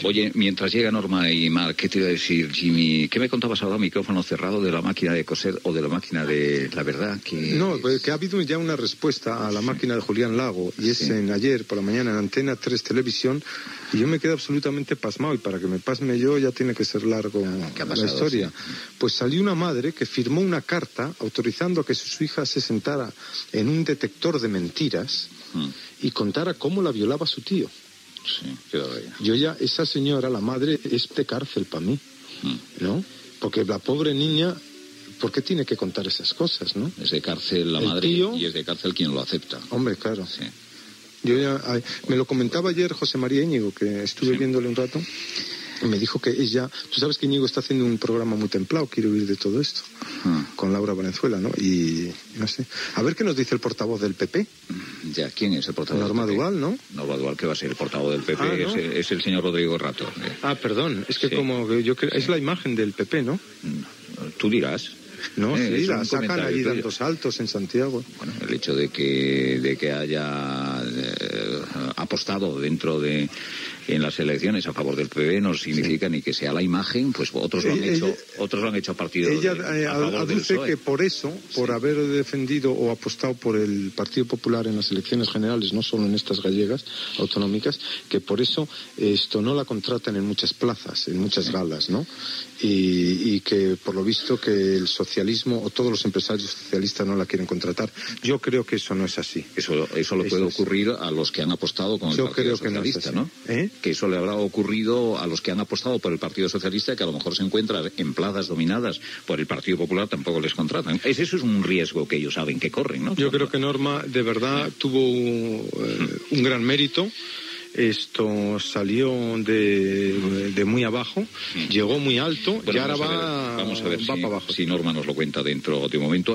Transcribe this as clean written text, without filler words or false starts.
Oye, mientras llega Norma y Mar, ¿qué te iba a decir, Jimmy? ¿Qué me contabas ahora, micrófono cerrado, de la máquina de coser o de la máquina de la verdad? No, pues que ha habido ya una respuesta a la máquina de Julián Lago, y es ayer por la mañana en Antena 3 Televisión, y yo me quedé absolutamente pasmado, y para que me pasme yo ya tiene que ser largo la historia. Sí. Pues salió una madre que firmó una carta autorizando a que su hija se sentara en un detector de mentiras y contara cómo la violaba su tío. Sí, qué yo ya, esa señora, la madre, es de cárcel para mí, ¿no? Porque la pobre niña, ¿por qué tiene que contar esas cosas, no? Es de cárcel la madre tío, y es de cárcel quien lo acepta. Hombre, claro. Sí. Yo ya, me lo comentaba ayer José María Íñigo, que estuve viéndole un rato, y me dijo que ella, tú sabes que Íñigo está haciendo un programa muy templado, quiere huir de todo esto, con Laura Valenzuela, ¿no? Y no sé, a ver qué nos dice el portavoz del PP. Ya, ¿quién es el portavoz Norma del PP? Duval, ¿no? Norma Duval, ¿qué va a ser el portavoz del PP? ¿No? Es el señor Rodrigo Rato. Perdón, es que como que yo creo, es la imagen del PP, ¿no? Tú dirás. No, sí, la sacan allí dando saltos en Santiago. Bueno, el hecho de que haya apostado en las elecciones a favor del PP no significa ni que sea la imagen, pues otros lo han hecho a partido ella a favor aduce del PSOE. Que por eso, por haber defendido o apostado por el Partido Popular en las elecciones generales, no solo en estas gallegas autonómicas, que por eso esto no la contratan en muchas plazas, en muchas galas, ¿no? Y que por lo visto que el socialismo o todos los empresarios socialistas no la quieren contratar. Yo creo que eso no es así. Eso le puede ocurrir a los que han apostado con el Partido Socialista, ¿no? Que eso le habrá ocurrido a los que han apostado por el Partido Socialista, que a lo mejor se encuentran en plazas dominadas por el Partido Popular, tampoco les contratan. Eso es un riesgo que ellos saben que corren, ¿no? Yo creo que Norma de verdad tuvo un gran mérito. Esto salió de muy abajo, llegó muy alto, y ahora va para abajo. Si Norma nos lo cuenta dentro de un momento.